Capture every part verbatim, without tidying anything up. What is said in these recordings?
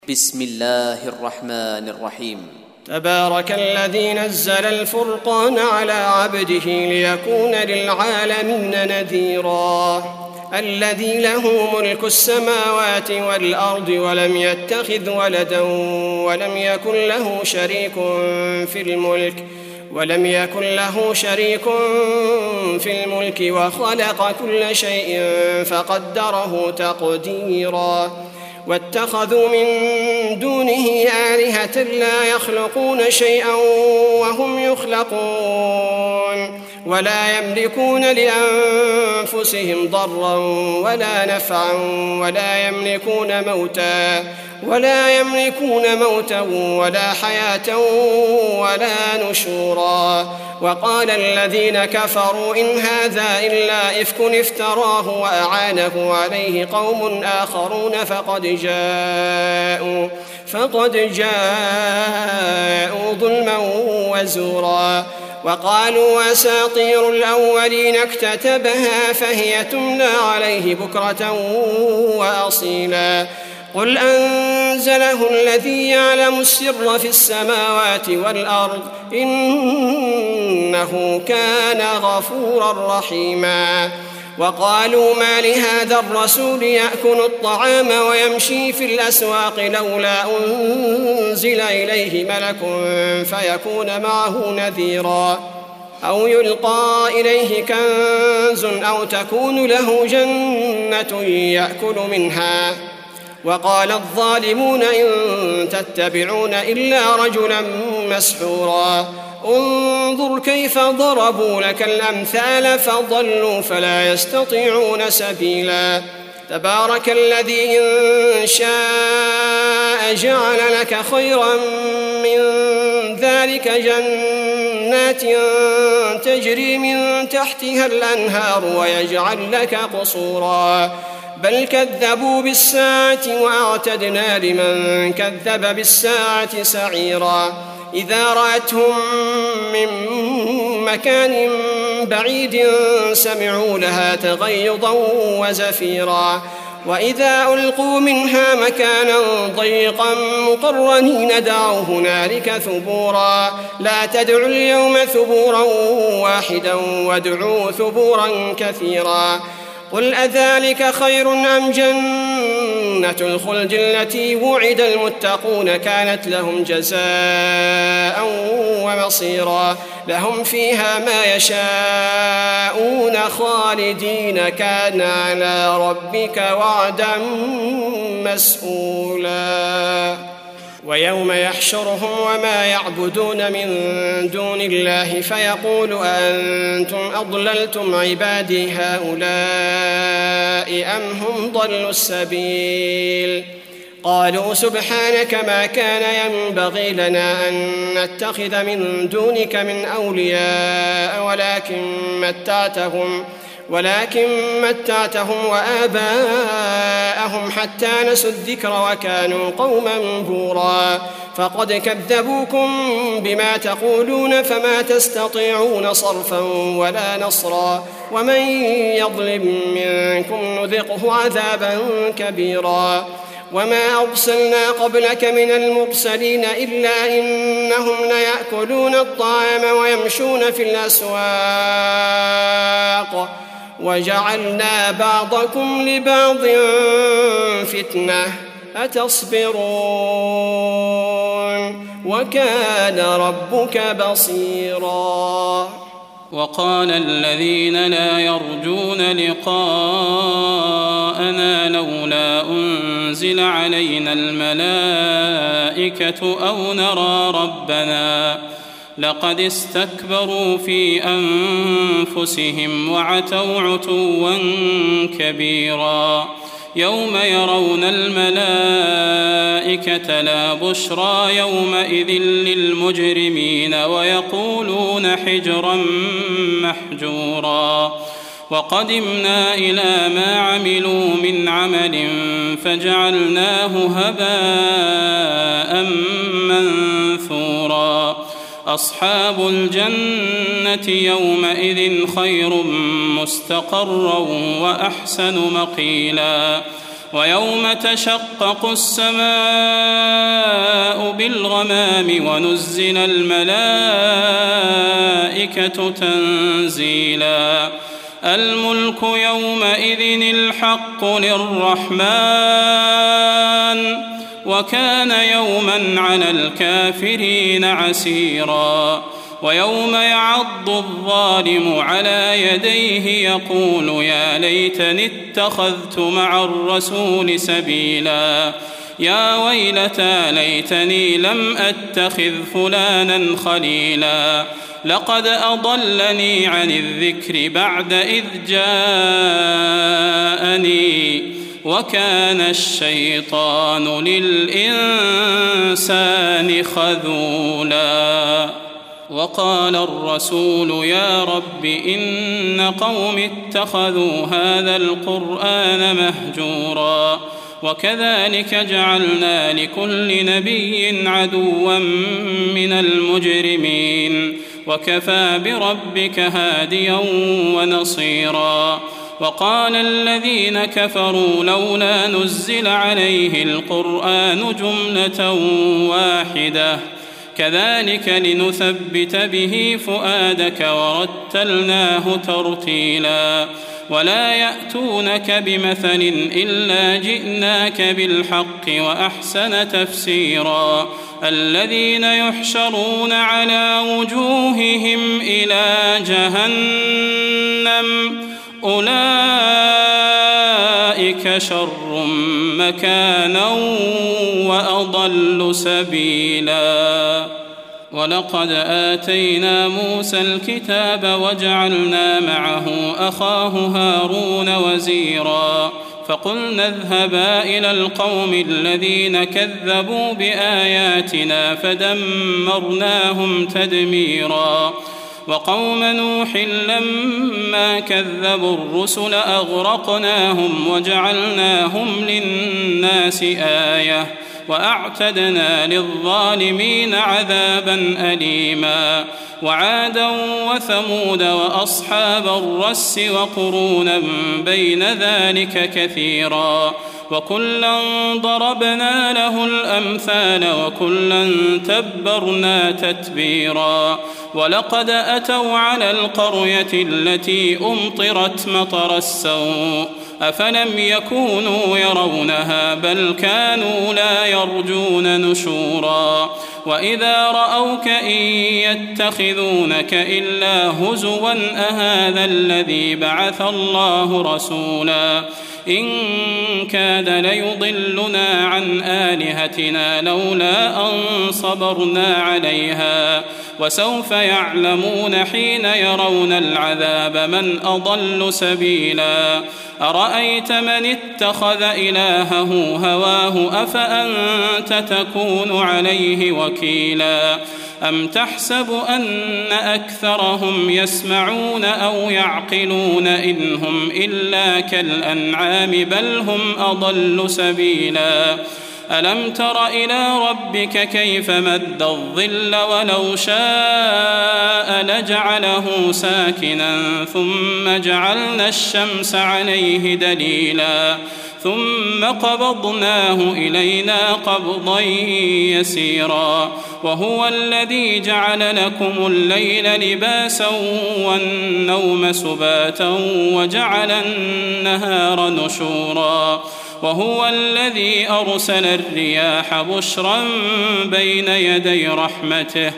بسم الله الرحمن الرحيم. تبارك الذي نزل الفرقان على عبده ليكون للعالمين نذيرا الذي له ملك السماوات والأرض ولم يتخذ ولدا ولم يكن له شريك في الملك ولم يكن له شريك في الملك وخلق كل شيء فقدره تقديرا واتخذوا من دونه آلهة لا يخلقون شيئا وهم يخلقون ولا يملكون لأنفسهم ضرا ولا نفعا ولا يملكون موتا ولا يملكون موتا ولا حياة ولا نشورا. وقال الذين كفروا إن هذا إلا إفك افتراه وأعانه عليه قوم آخرون فقد جاءوا فقد جاءوا ظلما وزورا. وقالوا أساطير الأولين اكتتبها فهي تملى عليه بكرة وأصيلا. قل أنزله الذي يعلم السر في السماوات والأرض إنه كان غفورا رحيما. وقالوا ما لهذا الرسول يأكل الطعام ويمشي في الأسواق لولا أنزل إليه ملك فيكون معه نذيرا أو يلقى إليه كنز أو تكون له جنة يأكل منها. وقال الظالمون إن تتبعون إلا رجلا مسحورا. انظر كيف ضربوا لك الأمثال فضلوا فلا يستطيعون سبيلا. تبارك الذي إن شاء جعل لك خيرا من ذلك جنات تجري من تحتها الأنهار ويجعل لك قصورا بل كذبوا بالساعة وأعتدنا لمن كذب بالساعة سعيرا. إذا رأتهم من مكان بعيد سمعوا لها تغيظا وزفيرا وإذا ألقوا منها مكانا ضيقا مقرنين دعوا هنالك ثبورا. لا تدعوا اليوم ثبورا واحدا وادعوا ثبورا كثيرا. قل أذلك خير أم جنة الخلد التي وعد المتقون كانت لهم جزاء ومصيرا. لهم فيها ما يشاءون خالدين كان على ربك وعدا مسئولا. ويوم يحشرهم وما يعبدون من دون الله فيقول أنتم أضللتم عبادي هؤلاء أم هم ضلوا السبيل. قالوا سبحانك ما كان ينبغي لنا أن نتخذ من دونك من أولياء ولكن متعتهم ولكن متعتهم وآباءهم حتى نسوا الذكر وكانوا قوما بورا. فقد كذبوكم بما تقولون فما تستطيعون صرفا ولا نصرا ومن يظلم منكم نذقه عذابا كبيرا. وما أرسلنا قبلك من المرسلين إلا إنهم ليأكلون الطعام ويمشون في الأسواق وجعلنا بعضكم لبعض فتنة أتصبرون وكان ربك بصيرا. وقال الذين لا يرجون لقاءنا لولا أنزل علينا الملائكة أو نرى ربنا لقد استكبروا في أنفسهم وعتوا عتوا كبيرا. يوم يرون الملائكة لا بشرى يومئذ للمجرمين ويقولون حجرا محجورا. وقدمنا إلى ما عملوا من عمل فجعلناه هباء منثورا. أصحاب الجنة يومئذ خير مستقرا وأحسن مقيلا. ويوم تشقق السماء بالغمام ونزل الملائكة تنزيلا الملك يومئذ الحق للرحمن وكان يوما على الكافرين عسيرا ويوم يعض الظالم على يديه يقول يا ليتني اتخذت مع الرسول سبيلا يا ويلتى ليتني لم أتخذ فلانا خليلا لقد أضلني عن الذكر بعد إذ جاءني وكان الشيطان للإنسان خذولا وقال الرسول يا رب إن قوم اتخذوا هذا القرآن مهجورا وكذلك جعلنا لكل نبي عدوا من المجرمين وكفى بربك هاديا ونصيرا وقال الذين كفروا لولا نزل عليه القرآن جملة واحدة كذلك لنثبت به فؤادك ورتلناه ترتيلا ولا يأتونك بمثل إلا جئناك بالحق وأحسن تفسيرا الذين يحشرون على وجوههم إلى جهنم أولئك شر مكانا وأضل سبيلا ولقد آتينا موسى الكتاب وجعلنا معه أخاه هارون وزيرا فقلنا اذهبا إلى القوم الذين كذبوا بآياتنا فدمرناهم تدميرا وقوم نوح لما كذبوا الرسل أغرقناهم وجعلناهم للناس آية وأعتدنا للظالمين عذابا أليما وعادا وثمود وأصحاب الرس وقرونا بين ذلك كثيرا وكلا ضربنا له الأمثال وكلا تبرنا تتبيرا ولقد أتوا على القرية التي أمطرت مطر السوء أفلم يكونوا يرونها بل كانوا لا يرجون نشورا وإذا رأوك إن يتخذونك إلا هزوا أهذا الذي بعث الله رسولا إن كاد ليضلنا عن آلهتنا لولا أن صبرنا عليها وسوف يعلمون حين يرون العذاب من أضل سبيلا أرأيت من اتخذ إلهه هواه أفأنت تكون عليه وكيلا أم تحسب أن أكثرهم يسمعون أو يعقلون إن هم إلا كالأنعام بل هم أضل سبيلا ألم تر إلى ربك كيف مد الظل ولو شاء لجعله ساكنا ثم جعلنا الشمس عليه دليلا ثم قبضناه إلينا قبضا يسيرا وهو الذي جعل لكم الليل لباسا والنوم سباتا وجعل النهار نشورا وهو الذي أرسل الرياح بشرا بين يدي رحمته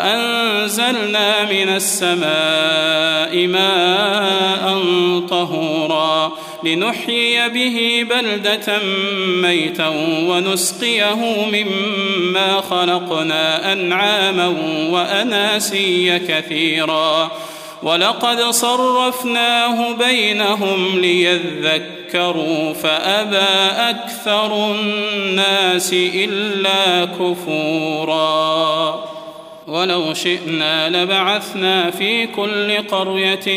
وأنزلنا من السماء ماء طهورا لنحيي به بلدة ميتا ونسقيه مما خلقنا أنعاما وأناسيا كثيرا ولقد صرفناه بينهم ليذكروا فأبى أكثر الناس إلا كفورا ولو شئنا لبعثنا في كل قرية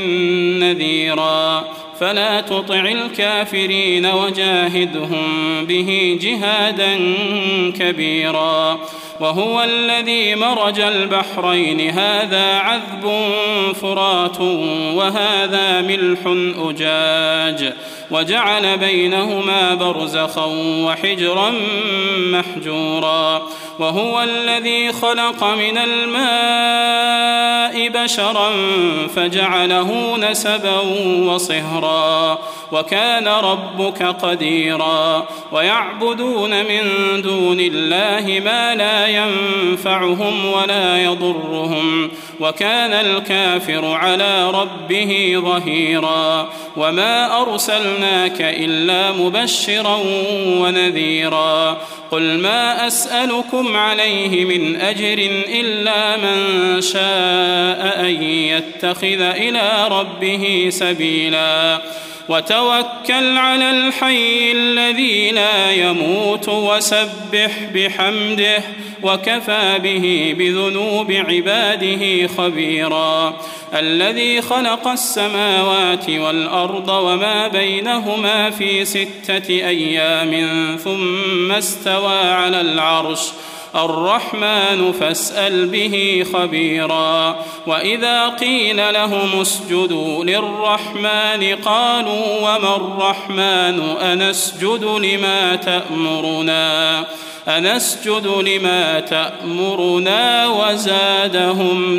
نذيرا فلا تطع الكافرين وجاهدهم به جهادا كبيرا وهو الذي مرج البحرين هذا عذب فرات وهذا ملح أجاج وجعل بينهما برزخا وحجرا محجورا وهو الذي خلق من الماء بشرا فجعله نسبا وصهرا وكان ربك قديرا ويعبدون من دون الله ما لا ينفعهم ولا يضرهم وكان الكافر على ربه ظهيرا وما أرسلناك إلا مبشرا ونذيرا قل ما أسألكم عليه من أجر إلا من شاء أن يتخذ إلى ربه سبيلا وتوكل على الحي الذي لا يموت وسبح بحمده وكفى به بذنوب عباده خبيرا الذي خلق السماوات والأرض وما بينهما في ستة أيام ثم استوى على العرش الرحمن فاسأل به خبيرا وإذا قيل لهم اسجدوا للرحمن قالوا وما الرحمن أنسجد لما تأمرنا أنسجد لما تأمرنا وزادهم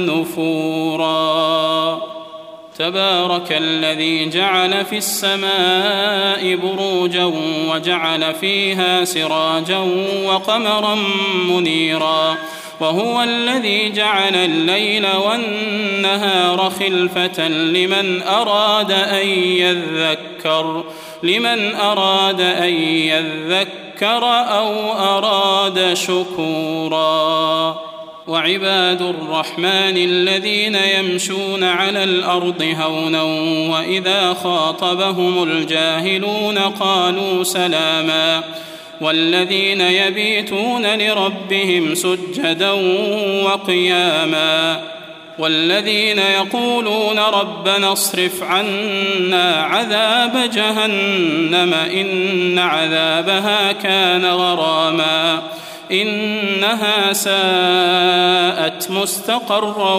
نفورا تبارك الذي جعل في السماء بروجا وجعل فيها سراجا وقمرا منيرا وهو الذي جعل الليل والنهار خلفة لمن أراد أن يذكر لمن أراد أن يذكر أو أراد شكورا وعباد الرحمن الذين يمشون على الأرض هونا وإذا خاطبهم الجاهلون قالوا سلاما والذين يبيتون لربهم سجدا وقياما والذين يقولون ربنا اصرف عنا عذاب جهنم إن عذابها كان غراما إنها ساءت مستقرا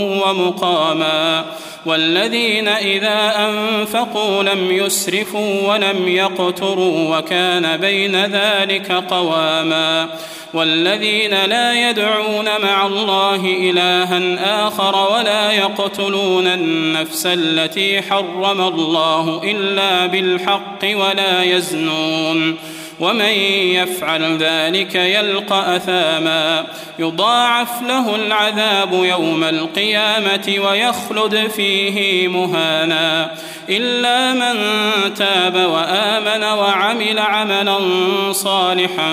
ومقاما والذين إذا أنفقوا لم يسرفوا ولم يقتروا وكان بين ذلك قواما والذين لا يدعون مع الله إلها آخر ولا يقتلون النفس التي حرم الله إلا بالحق ولا يزنون ومن يفعل ذلك يلقى أثاما يضاعف له العذاب يوم القيامة ويخلد فيه مهانا إلا من تاب وآمن وعمل عملا صالحا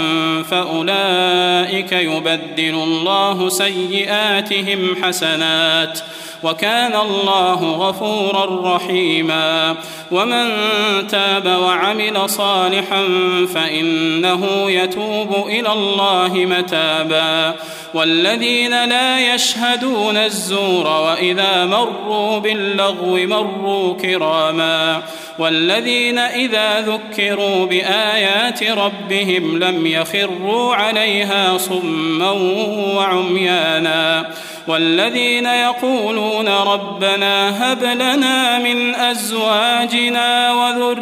فأولئك يبدل الله سيئاتهم حسنات وكان الله غفورا رحيما ومن تاب وعمل صالحا فإنه يتوب إلى الله متابا والذين لا يشهدون الزور وإذا مروا باللغو مروا كراما والذين إذا ذكروا بآيات ربهم لم يخروا عليها صما وعميانا والذين يقولون ربنا هب لنا من أزواجنا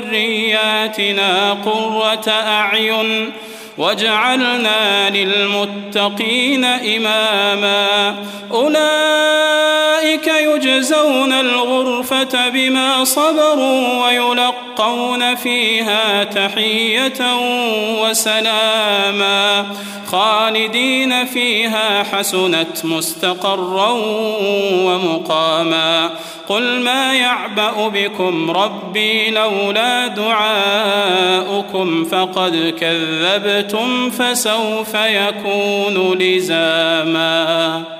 وذرياتنا قرة أعين واجعلنا للمتقين إماما أولئك يجزون الغرفة بما صبروا ويلقون فيها تحية وسلاما خالدين فيها حسنت مستقرا ومقاما قل ما يعبأ بكم ربي لولا دعاؤكم فقد كذبتم فسوف يكون لزاما.